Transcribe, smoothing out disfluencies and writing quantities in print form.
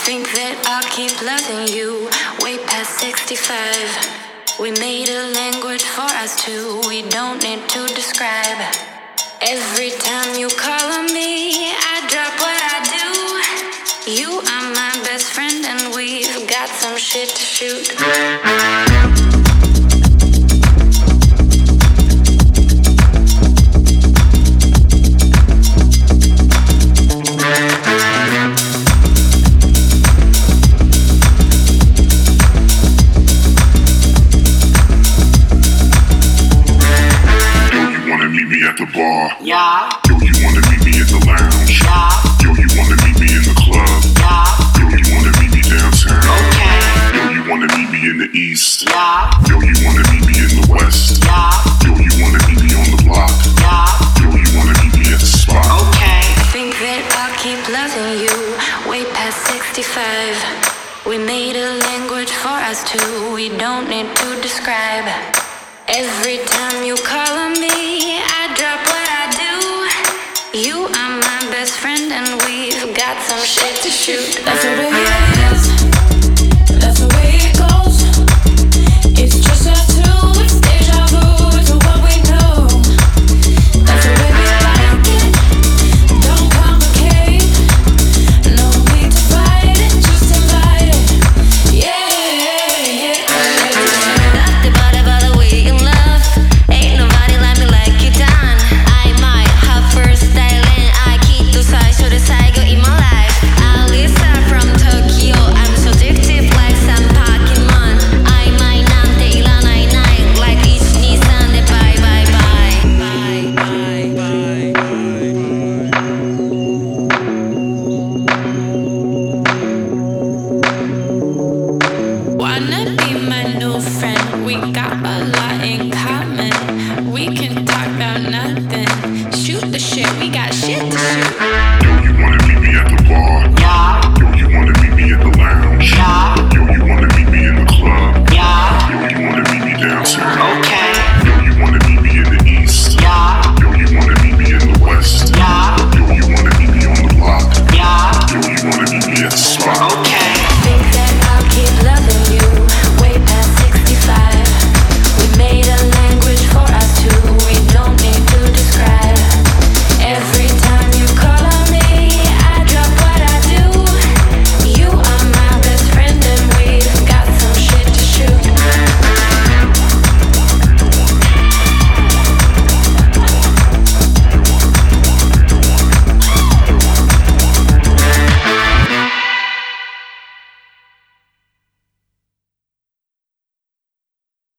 think that I'll keep loving you way past 65. We made a language for us two, we don't need to describe. Every time you call on me, I drop what I do. You are my best friend and we've got some shit to shoot. At the bar, yeah. Yo, you wanna meet me at the lounge, yeah. Yo, you wanna meet me in the club, yeah. Yo, you wanna meet me downtown, okay. Yo, you wanna meet me in the east, yeah. Yo, you wanna meet me in the west, yeah. Yo, you wanna meet me on the block, yeah. Yo, you wanna meet me at the spot, okay. I think that I'll keep loving you way past 65. We made a language for us two, we don't need to describe. Every time you call on me, I drop what I do. You are my best friend and we've got some shit to shoot. That's the way it is. That's the way it goes. It's just us two. It's deja vu to what we know. That's the way we like it. Don't complicate. No need to fight it. Just invite it. Yeah. Okay.